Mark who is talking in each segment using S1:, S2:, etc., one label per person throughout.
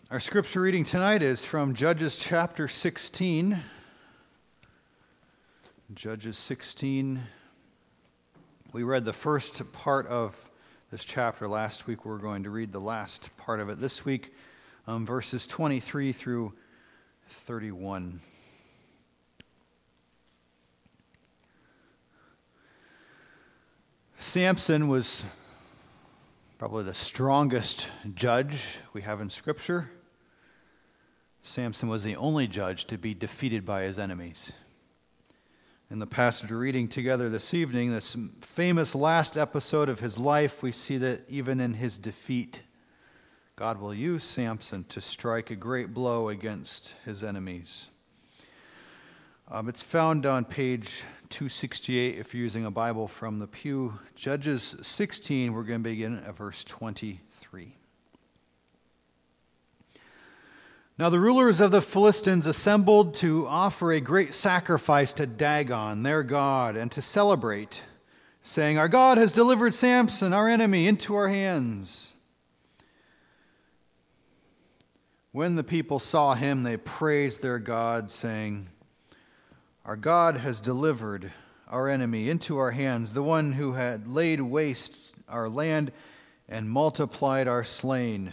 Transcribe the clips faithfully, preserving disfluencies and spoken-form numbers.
S1: Our scripture reading tonight is from Judges chapter sixteen. Judges sixteen. We read the first part of this chapter last week. We're going to read the last part of it this week, um, verses twenty-three through thirty-one. Samson was probably the strongest judge we have in Scripture. Samson was the only judge to be defeated by his enemies. In the passage we're reading together this evening, this famous last episode of his life, we see that even in his defeat, God will use Samson to strike a great blow against his enemies. Um, it's found on page two sixty-eight if you're using a Bible from the pew. Judges sixteen, we're going to begin at verse twenty-three. Now the rulers of the Philistines assembled to offer a great sacrifice to Dagon, their god, and to celebrate, saying, "Our God has delivered Samson, our enemy, into our hands." When the people saw him, they praised their God, saying, "Our God has delivered our enemy into our hands, the one who had laid waste our land and multiplied our slain."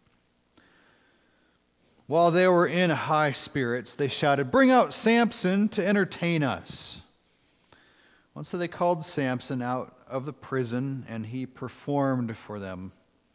S1: While they were in high spirits, they shouted, "Bring out Samson to entertain us." And so they called Samson out of the prison, and he performed for them.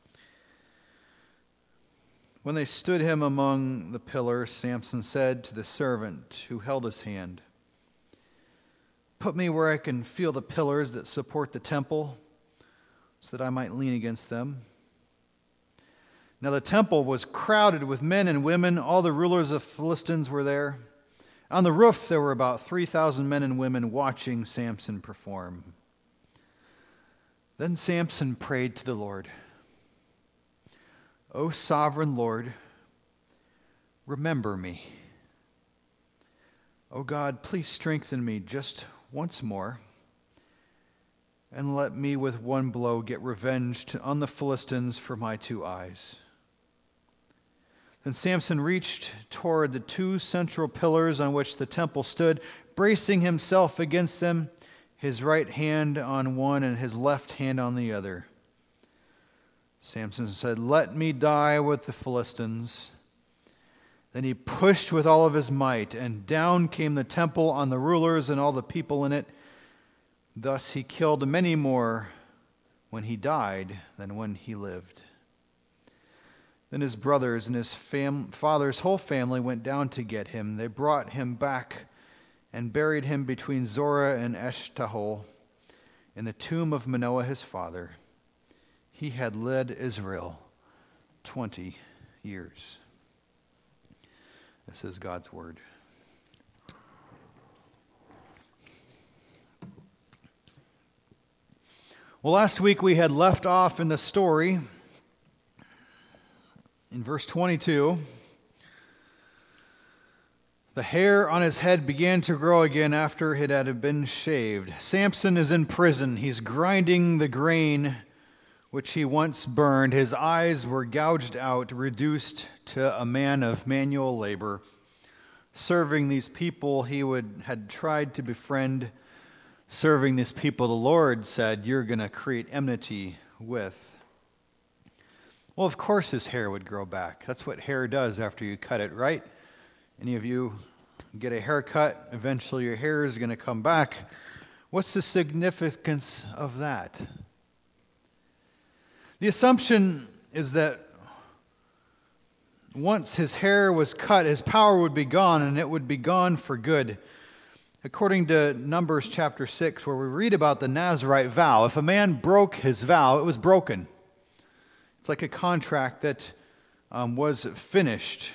S1: When they stood him among the pillars, Samson said to the servant who held his hand, "Put me where I can feel the pillars that support the temple, so that I might lean against them." Now the temple was crowded with men and women. All the rulers of Philistines were there. On the roof there were about three thousand men and women watching Samson perform. Then Samson prayed to the Lord, "O sovereign Lord, remember me. O God, please strengthen me just once more, and let me with one blow get revenge on the Philistines for my two eyes." Then Samson reached toward the two central pillars on which the temple stood, bracing himself against them, his right hand on one and his left hand on the other. Samson said, "Let me die with the Philistines." Then he pushed with all of his might, and down came the temple on the rulers and all the people in it. Thus he killed many more when he died than when he lived. Then his brothers and his fam- father's whole family went down to get him. They brought him back and buried him between Zorah and Eshtaol in the tomb of Manoah his father. He had led Israel twenty years. This is God's word. Well, last week we had left off in the story in verse twenty-two. The hair on his head began to grow again after it had been shaved. Samson is in prison. He's grinding the grain which he once burned. His eyes were gouged out, reduced to a man of manual labor, serving these people he would had tried to befriend, serving these people the Lord said, "You're going to create enmity with." Well, of course his hair would grow back. That's what hair does after you cut it, right? Any of you get a haircut, eventually your hair is going to come back. What's the significance of that? The assumption is that once his hair was cut, his power would be gone, and it would be gone for good. According to Numbers chapter six, where we read about the Nazirite vow, if a man broke his vow, it was broken. It's like a contract that um, was finished.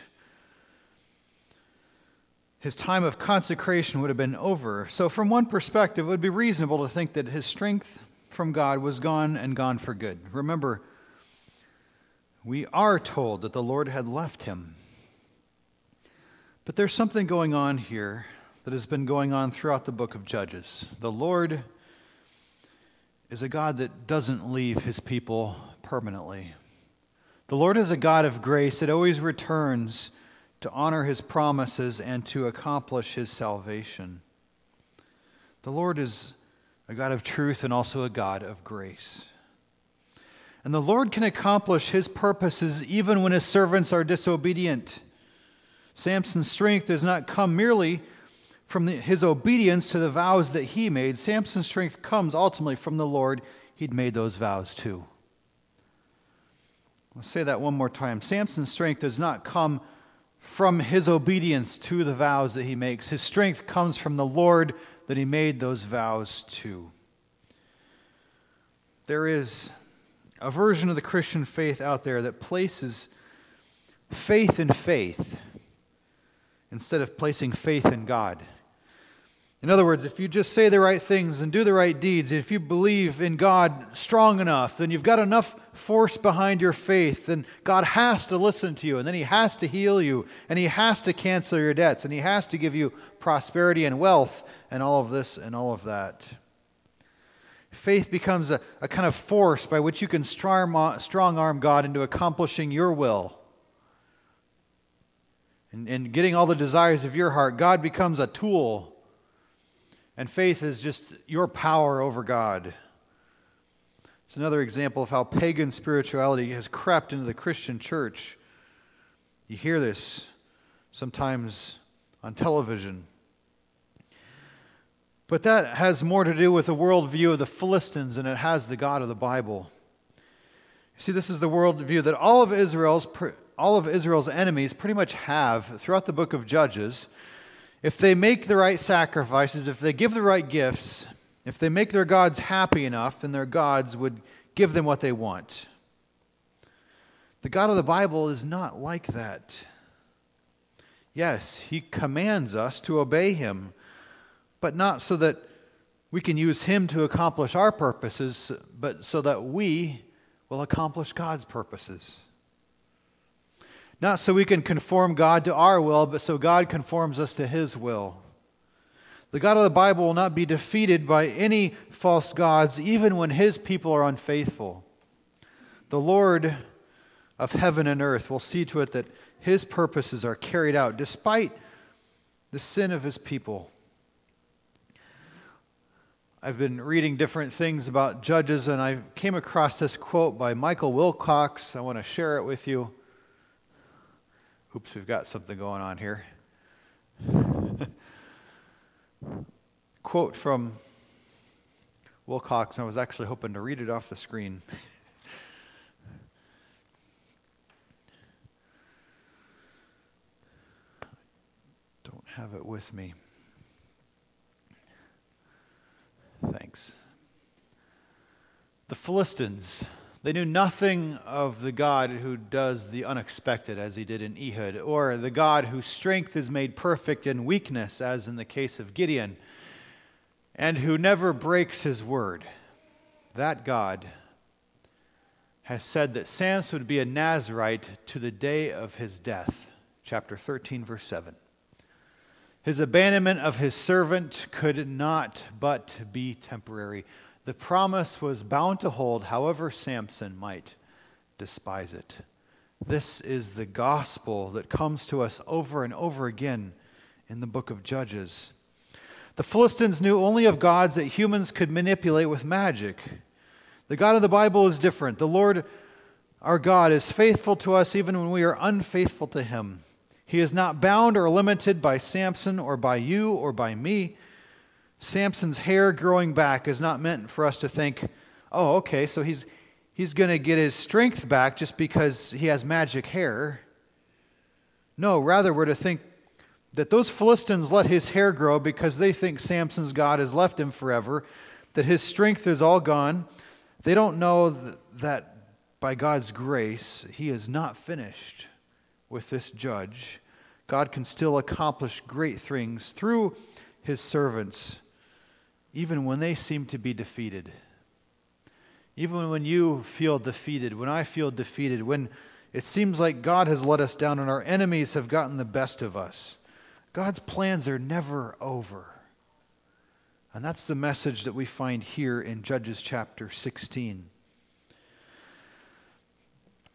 S1: His time of consecration would have been over. So from one perspective, it would be reasonable to think that his strength from God was gone and gone for good. Remember, we are told that the Lord had left him. But there's something going on here that has been going on throughout the book of Judges. The Lord is a God that doesn't leave his people permanently. The Lord is a God of grace that always returns to honor his promises and to accomplish his salvation. The Lord is a God of truth and also a God of grace. And the Lord can accomplish his purposes even when his servants are disobedient. Samson's strength does not come merely from the, his obedience to the vows that he made. Samson's strength comes ultimately from the Lord. He'd made those vows too. I'll say that one more time. Samson's strength does not come from his obedience to the vows that he makes. His strength comes from the Lord that he made those vows to. There is a version of the Christian faith out there that places faith in faith instead of placing faith in God. In other words, if you just say the right things and do the right deeds, if you believe in God strong enough, then you've got enough force behind your faith, then God has to listen to you, and then he has to heal you, and he has to cancel your debts, and he has to give you prosperity and wealth, and all of this and all of that. Faith becomes a, a kind of force by which you can strong, strong arm God into accomplishing your will. And, and getting all the desires of your heart. God becomes a tool. And faith is just your power over God. It's another example of how pagan spirituality has crept into the Christian church. You hear this sometimes on television. But that has more to do with the worldview of the Philistines than it has the God of the Bible. You see, this is the worldview that all of Israel's all of Israel's enemies pretty much have throughout the book of Judges. If they make the right sacrifices, if they give the right gifts, if they make their gods happy enough, then their gods would give them what they want. The God of the Bible is not like that. Yes, he commands us to obey him, but not so that we can use him to accomplish our purposes, but so that we will accomplish God's purposes. Not so we can conform God to our will, but so God conforms us to his will. The God of the Bible will not be defeated by any false gods, even when his people are unfaithful. The Lord of heaven and earth will see to it that his purposes are carried out despite the sin of his people. I've been reading different things about Judges, and I came across this quote by Michael Wilcox. I want to share it with you. Oops, we've got something going on here. Quote from Wilcox. I was actually hoping to read it off the screen. Don't have it with me. Thanks. The Philistines, they knew nothing of the God who does the unexpected, as he did in Ehud, or the God whose strength is made perfect in weakness, as in the case of Gideon, and who never breaks his word. That God has said that Samson would be a Nazirite to the day of his death. Chapter thirteen, verse seven. His abandonment of his servant could not but be temporary. The promise was bound to hold, however Samson might despise it. This is the gospel that comes to us over and over again in the book of Judges. The Philistines knew only of gods that humans could manipulate with magic. The God of the Bible is different. The Lord, our God, is faithful to us even when we are unfaithful to him. He is not bound or limited by Samson or by you or by me. Samson's hair growing back is not meant for us to think, oh, okay, so he's he's going to get his strength back just because he has magic hair. No, rather we're to think that those Philistines let his hair grow because they think Samson's God has left him forever, that his strength is all gone. They don't know that by God's grace, he is not finished with this judge. God can still accomplish great things through his servants, even when they seem to be defeated. Even when you feel defeated, when I feel defeated, when it seems like God has let us down and our enemies have gotten the best of us, God's plans are never over. And that's the message that we find here in Judges chapter sixteen.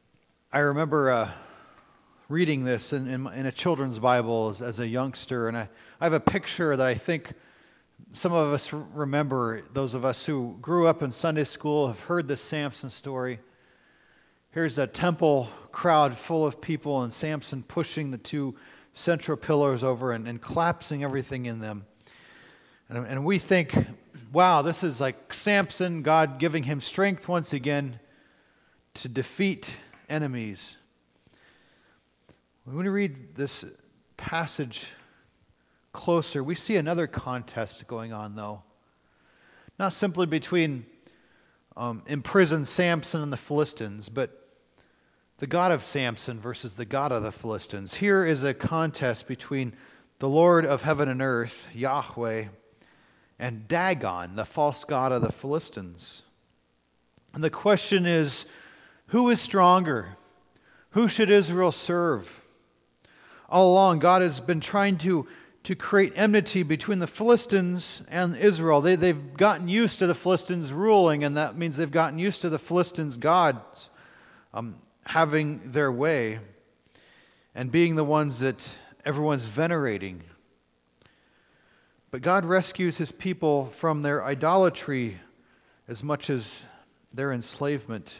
S1: I remember uh, reading this in, in, in a children's Bible as, as a youngster, and I, I have a picture that I think some of us remember. Those of us who grew up in Sunday school have heard this Samson story. Here's a temple crowd full of people, and Samson pushing the two central pillars over and, and collapsing everything in them. And, and we think, wow, this is like Samson, God giving him strength once again to defeat enemies. When we read this passage closer, we see another contest going on, though. Not simply between um, imprisoned Samson and the Philistines, but the God of Samson versus the God of the Philistines. Here is a contest between the Lord of heaven and earth, Yahweh, and Dagon, the false god of the Philistines. And the question is, who is stronger? Who should Israel serve? All along, God has been trying to, to create enmity between the Philistines and Israel. They, they've gotten used to the Philistines ruling, and that means they've gotten used to the Philistines' gods um, having their way and being the ones that everyone's venerating. But God rescues his people from their idolatry as much as their enslavement.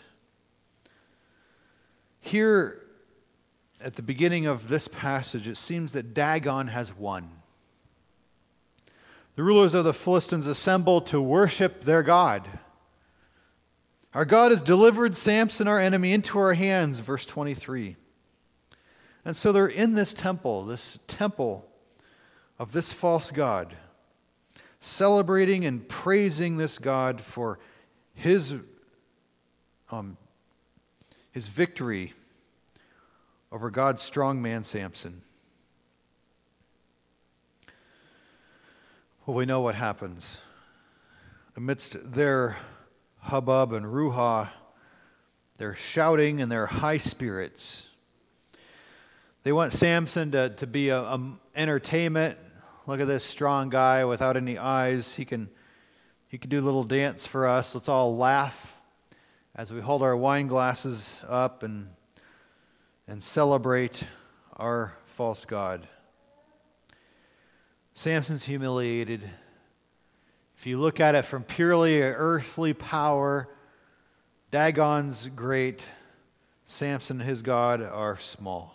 S1: Here, at the beginning of this passage, it seems that Dagon has won. The rulers of the Philistines assemble to worship their God. Our God has delivered Samson, our enemy, into our hands, verse twenty-three. And so they're in this temple, this temple of this false god, celebrating and praising this God for his, um, his victory over God's strong man, Samson. Well, we know what happens. Amidst their hubbub and ruha, their shouting and their high spirits, they want Samson to, to be a, a entertainment. Look at this strong guy without any eyes. He can, he can do a little dance for us. Let's all laugh as we hold our wine glasses up and and celebrate our false god. Samson's humiliated. If you look at it from purely earthly power, Dagon's great. Samson and his god are small.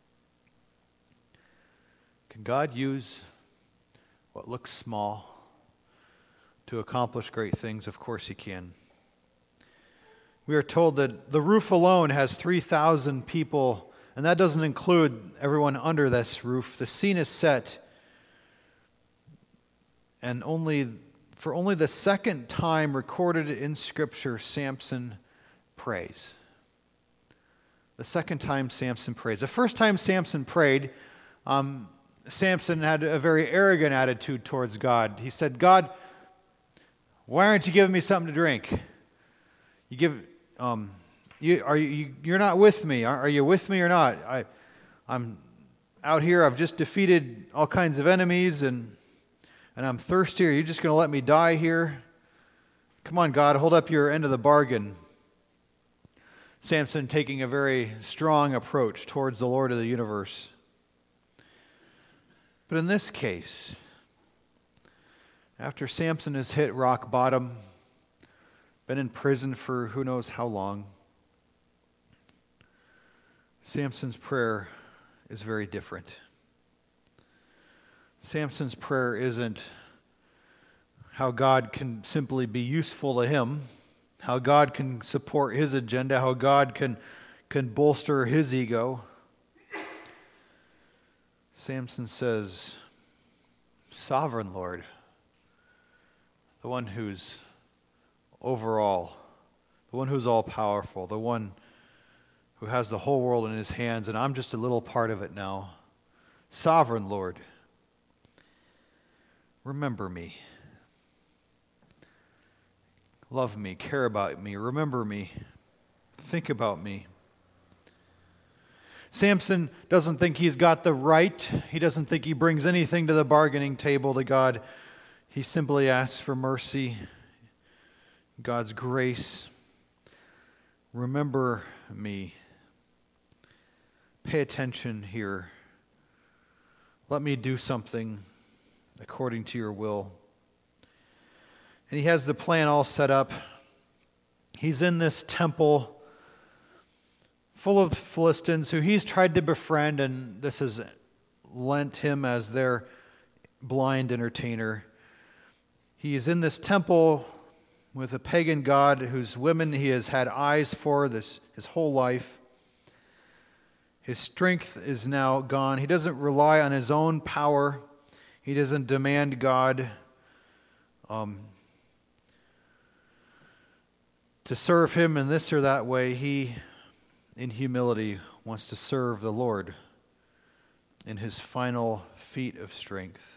S1: Can God use what looks small to accomplish great things? Of course he can. We are told that the roof alone has three thousand people, and that doesn't include everyone under this roof. The scene is set, and only for only the second time recorded in Scripture, Samson prays. The second time Samson prays. The first time Samson prayed, um, Samson had a very arrogant attitude towards God. He said, God, why aren't you giving me something to drink? You give... Um, you, are you, you're not with me. Are, are you with me or not? I, I'm out here. I've just defeated all kinds of enemies, and and I'm thirsty. Are you just going to let me die here? Come on, God, hold up your end of the bargain. Samson taking a very strong approach towards the Lord of the universe. But in this case, after Samson has hit rock bottom, been in prison for who knows how long, Samson's prayer is very different. Samson's prayer isn't how God can simply be useful to him, how God can support his agenda, how God can, can bolster his ego. Samson says, Sovereign Lord, the one who's overall, the one who's all-powerful, the one who has the whole world in his hands, and I'm just a little part of it now. Sovereign Lord, remember me. Love me, care about me, remember me, think about me. Samson doesn't think he's got the right. He doesn't think he brings anything to the bargaining table to God. He simply asks for mercy, God's grace. Remember me. pay attention here. Let me do something according to your will. And he has the plan all set up. He's in this temple full of Philistines who he's tried to befriend, and this has lent him as their blind entertainer. He is in this temple with a pagan god whose women he has had eyes for this his whole life. His strength is now gone. He doesn't rely on his own power. He doesn't demand God um, to serve him in this or that way. He, in humility, wants to serve the Lord in his final feat of strength.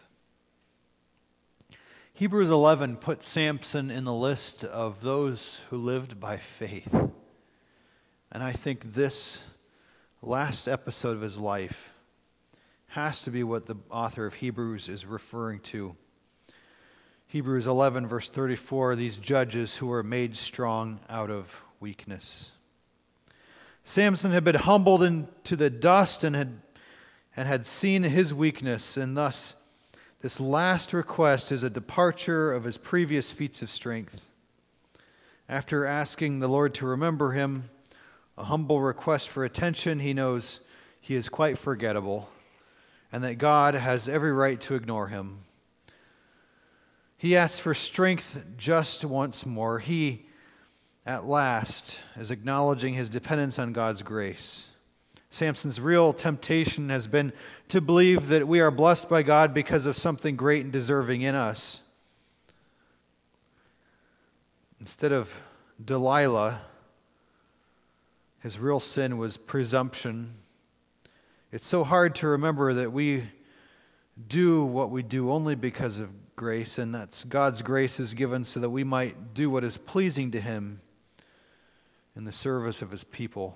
S1: Hebrews eleven puts Samson in the list of those who lived by faith. And I think this last episode of his life has to be what the author of Hebrews is referring to. Hebrews eleven, verse thirty-four, these judges who were made strong out of weakness. Samson had been humbled into the dust and had, and had seen his weakness, and thus this last request is a departure of his previous feats of strength. After asking the Lord to remember him, a humble request for attention, he knows he is quite forgettable and that God has every right to ignore him. He asks for strength just once more. He, at last, is acknowledging his dependence on God's grace. Samson's real temptation has been to believe that we are blessed by God because of something great and deserving in us. Instead of Delilah, his real sin was presumption. It's so hard to remember that we do what we do only because of grace, and that's God's grace is given so that we might do what is pleasing to him in the service of his people.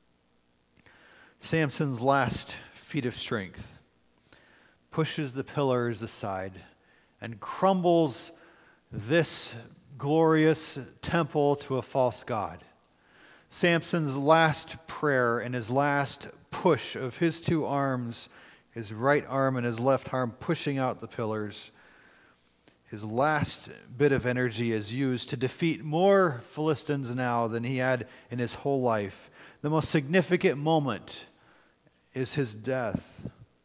S1: Samson's last feat of strength pushes the pillars aside and crumbles this glorious temple to a false god. Samson's last prayer and his last push of his two arms, his right arm and his left arm pushing out the pillars, his last bit of energy is used to defeat more Philistines now than he had in his whole life. The most significant moment is his death.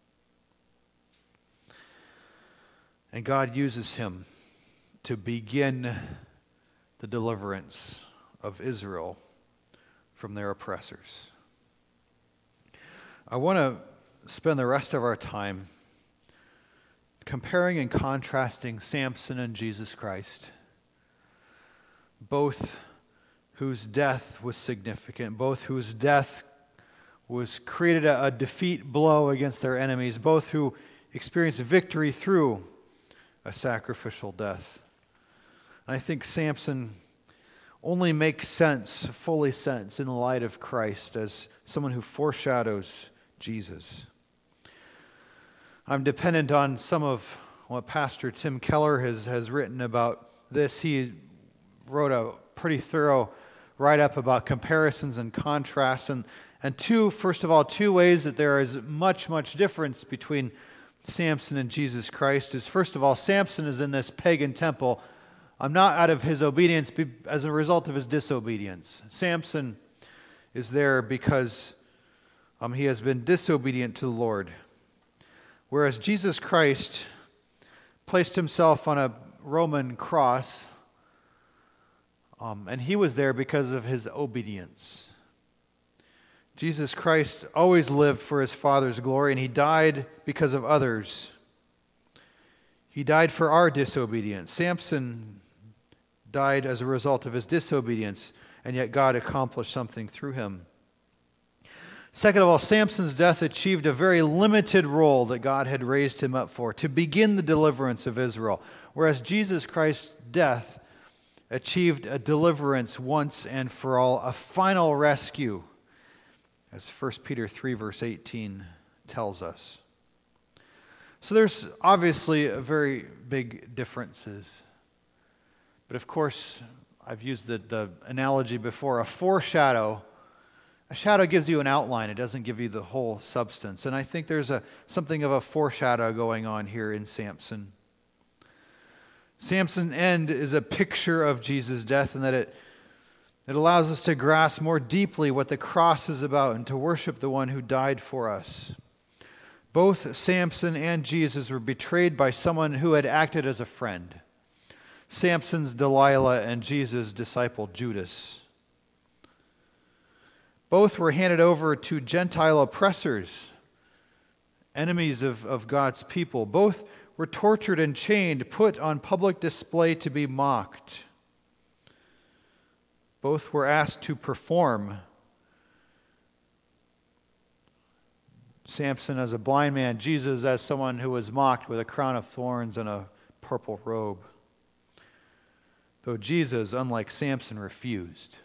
S1: And God uses him to begin the deliverance of Israel from their oppressors. I want to spend the rest of our time comparing and contrasting Samson and Jesus Christ, both whose death was significant, both whose death was created a, a defeat blow against their enemies, both who experienced victory through a sacrificial death. And I think Samson only makes sense, fully sense, in the light of Christ as someone who foreshadows Jesus. I'm dependent on some of what Pastor Tim Keller has, has written about this. He wrote a pretty thorough write-up about comparisons and contrasts, and And two, first of all, two ways that there is much, much difference between Samson and Jesus Christ is, first of all, Samson is in this pagan temple, um, not out of his obedience, but as a result of his disobedience. Samson is there because um, he has been disobedient to the Lord. Whereas Jesus Christ placed himself on a Roman cross, um, and he was there because of his obedience. Jesus Christ always lived for his Father's glory, and he died because of others. He died for our disobedience. Samson died as a result of his disobedience, and yet God accomplished something through him. Second of all, Samson's death achieved a very limited role that God had raised him up for, to begin the deliverance of Israel, whereas Jesus Christ's death achieved a deliverance once and for all, a final rescue, as First Peter three, verse eighteen tells us. So there's obviously a very big differences. But of course, I've used the, the analogy before, a foreshadow A shadow gives you an outline. It doesn't give you the whole substance. And I think there's a something of a foreshadow going on here in Samson. Samson's end is a picture of Jesus' death, and that it, it allows us to grasp more deeply what the cross is about and to worship the one who died for us. Both Samson and Jesus were betrayed by someone who had acted as a friend. Samson's Delilah and Jesus' disciple Judas. Both were handed over to Gentile oppressors, enemies of, of God's people. Both were tortured and chained, put on public display to be mocked. Both were asked to perform. Samson as a blind man, Jesus as someone who was mocked with a crown of thorns and a purple robe. Though Jesus, unlike Samson, refused.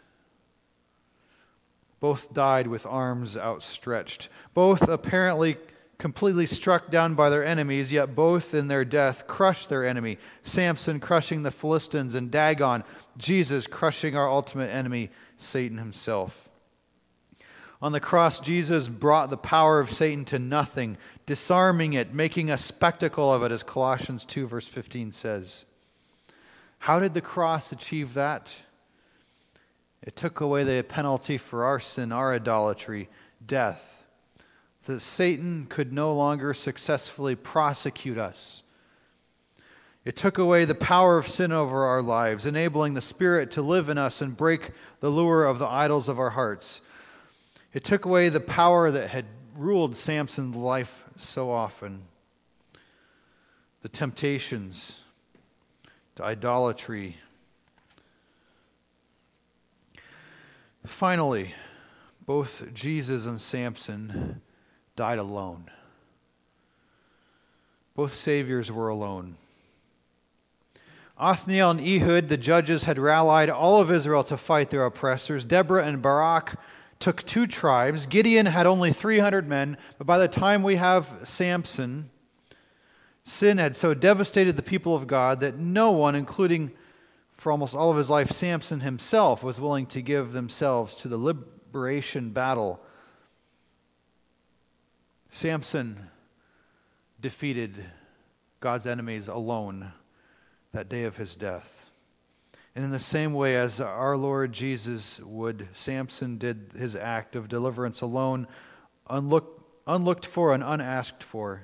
S1: Both died with arms outstretched. Both apparently completely struck down by their enemies, yet both in their death crushed their enemy. Samson crushing the Philistines and Dagon. Jesus crushing our ultimate enemy, Satan himself. On the cross, Jesus brought the power of Satan to nothing, disarming it, making a spectacle of it, as Colossians two verse fifteen says. How did the cross achieve that? It took away the penalty for our sin, our idolatry, death. That Satan could no longer successfully prosecute us. It took away the power of sin over our lives, enabling the Spirit to live in us and break the lure of the idols of our hearts. It took away the power that had ruled Samson's life so often. The temptations to idolatry. Finally, both Jesus and Samson died alone. Both saviors were alone. Othniel and Ehud, the judges, had rallied all of Israel to fight their oppressors. Deborah and Barak took two tribes. Gideon had only three hundred men, but by the time we have Samson, sin had so devastated the people of God that no one, including for almost all of his life, Samson himself, was willing to give themselves to the liberation battle. Samson defeated God's enemies alone that day of his death. And in the same way as our Lord Jesus would, Samson did his act of deliverance alone, unlooked, unlooked for and unasked for.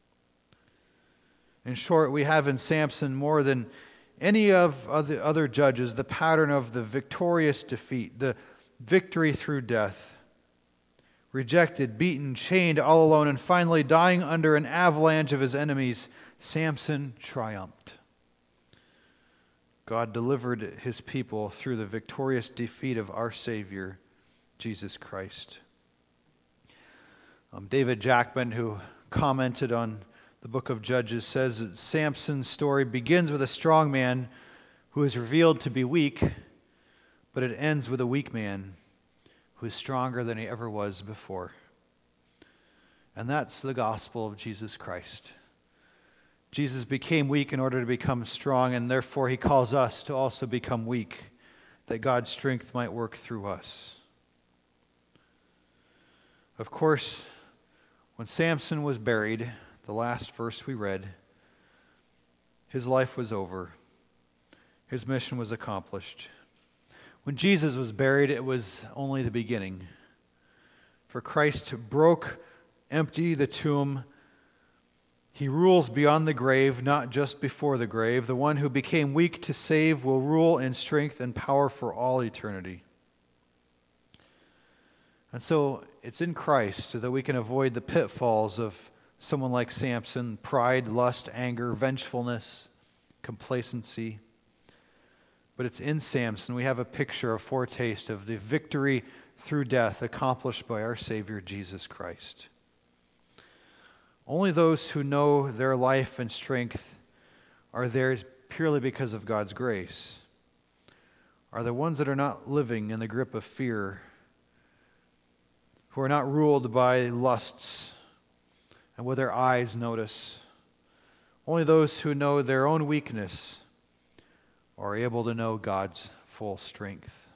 S1: In short, we have in Samson more than any of the other judges the pattern of the victorious defeat, the victory through death. Rejected, beaten, chained, all alone, and finally dying under an avalanche of his enemies, Samson triumphed. God delivered his people through the victorious defeat of our Savior, Jesus Christ. Um, David Jackman, who commented on the book of Judges, says that Samson's story begins with a strong man who is revealed to be weak, but it ends with a weak man who is stronger than he ever was before. And that's the gospel of Jesus Christ. Jesus became weak in order to become strong, and therefore he calls us to also become weak, that God's strength might work through us. Of course, when Samson was buried, the last verse we read, his life was over. His mission was accomplished. When Jesus was buried, it was only the beginning. For Christ broke empty the tomb. He rules beyond the grave, not just before the grave. The one who became weak to save will rule in strength and power for all eternity. And so it's in Christ that we can avoid the pitfalls of someone like Samson: pride, lust, anger, vengefulness, complacency. But it's in Samson we have a picture, a foretaste of the victory through death accomplished by our Savior Jesus Christ. Only those who know their life and strength are theirs purely because of God's grace are the ones that are not living in the grip of fear, who are not ruled by lusts and what their eyes notice. Only those who know their own weakness are able to know God's full strength.